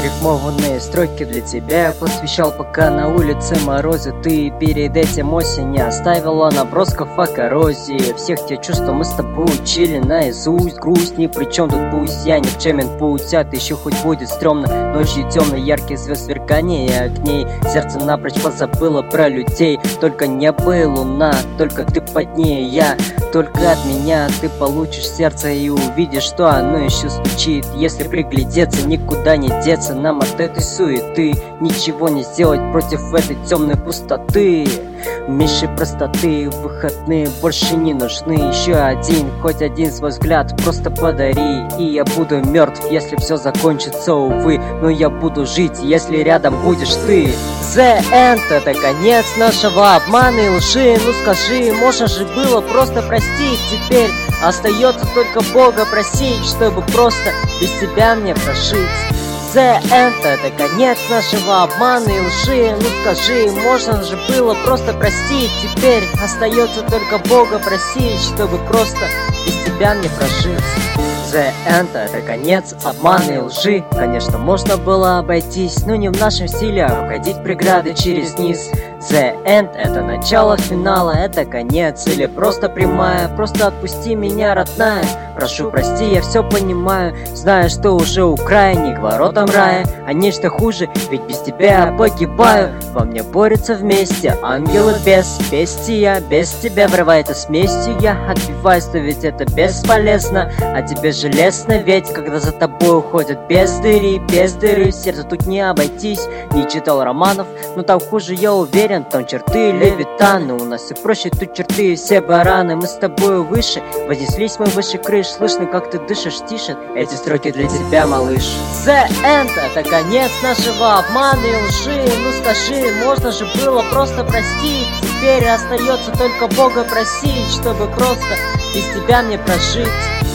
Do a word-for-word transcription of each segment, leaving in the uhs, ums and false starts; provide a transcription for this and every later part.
Зарифмованные строки для тебя я посвящал, пока на улице морозит. Ты перед этим осень оставила набросков о коррозии всех тех чувств, что мы с тобой учили наизусть. Грусть ни при чем тут, пусть я никчемен путь, а ты еще хоть будет стрёмно. Ночью темной, ярких звезд сверкание огней. Сердце напрочь позабыло про людей. Только небо и луна, только ты под ней, я. Только от меня ты получишь сердце и увидишь, что оно еще стучит. Если приглядеться, никуда не деться нам от этой суеты. Ничего не сделать против этой темной пустоты. Меньше простоты, выходные больше не нужны. Еще один, хоть один свой взгляд просто подари. И я буду мертв, если все закончится, увы. Но я буду жить, если рядом будешь ты. The End — это конец нашего обмана и лжи. Ну скажи, можно же было просто простить. Теперь остается только Бога просить, чтобы просто без тебя мне прожить. The End — это конец нашего обмана и лжи. Ну скажи, можно же было просто простить. Теперь остается только Бога просить, чтобы просто без тебя мне прожить. The End — это конец обмана и лжи. Конечно, можно было обойтись, но не в нашем стиле обходить преграды через низ. The End — это начало финала, это конец или просто прямая. Просто отпусти меня, родная. Прошу, прости, я все понимаю. Знаю, что уже у края, не к воротам рая, а нечто хуже, ведь без тебя я погибаю. Во мне борются вместе ангелы без бестия. Без тебя врывается с местью, я отбиваюсь, но ведь это бесполезно. А тебе железно, ведь когда за тобой уходят без дыри, без дыры. Сердце тут не обойтись, не читал романов, но там хуже, я уверен. Там черты Левитана, у нас все проще, тут черты и все бараны. Мы с тобой выше, вознеслись мы выше крыш. Слышно, как ты дышишь, тише эти строки для тебя, малыш. The End — это конец нашего обмана и лжи. Ну скажи, можно же было просто простить. Теперь остается только Бога просить, чтобы просто без тебя мне прожить.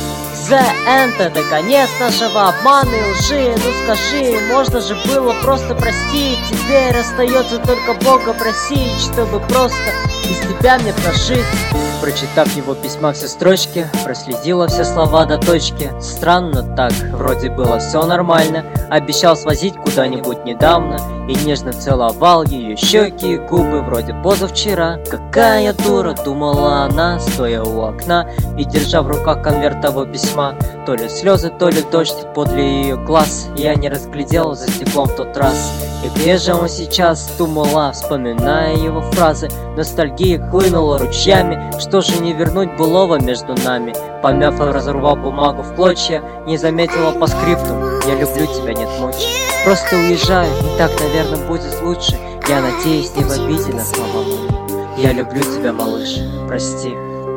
The End — это конец нашего обмана и лжи. Ну скажи, можно же было просто простить. Теперь остается только Бога просить, чтобы просто без тебя мне прожить. Прочитав его письма все строчки, проследила все слова до точки. Странно так, вроде было все нормально. Обещал свозить куда-нибудь недавно и нежно целовал ее щеки и губы, вроде позавчера. Какая я дура, думала она, стоя у окна и держа в руках конверт того письма. То ли слезы, то ли дождь подле ее глаз я не разглядел за стеклом в тот раз. И где же он сейчас, думала, вспоминая его фразы. Ностальгия хлынула ручьями, что же не вернуть былого между нами. Помяв, разорвал бумагу в клочья, не заметила по скрипту: я люблю тебя, нет мочи. Просто уезжаю, и так, наверное, будет лучше. Я надеюсь, не в обиде на слова мои. Я люблю тебя, малыш, прости.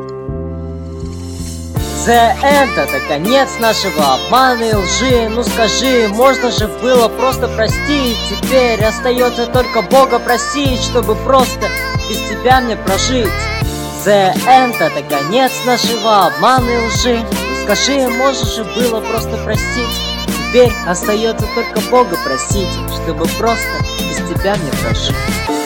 The End — это конец нашего обмана и лжи. Ну скажи, можно же было просто простить. Теперь остается только Бога просить, чтобы просто без тебя мне прожить. The End — это конец нашего обмана и лжи. Ну скажи, можно же было просто простить. Теперь остается только Бога просить, чтобы просто без тебя мне прожить.